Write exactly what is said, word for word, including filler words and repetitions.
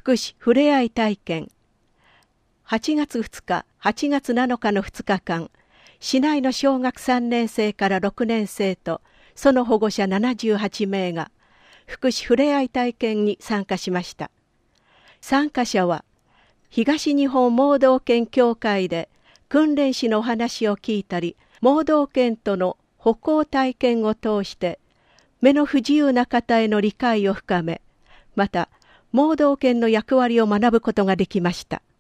福祉ふれあい体験。はちがつふつか、はちがつなのかのふつかかん、市内の小学さんねんせいからろくねんせいとその保護者ななじゅうはちめいが福祉ふれあい体験に参加しました。参加者は東日本盲導犬協会で訓練士のお話を聞いたり、盲導犬との歩行体験を通して目の不自由な方への理解を深め、また盲導犬の役割を学ぶことができました。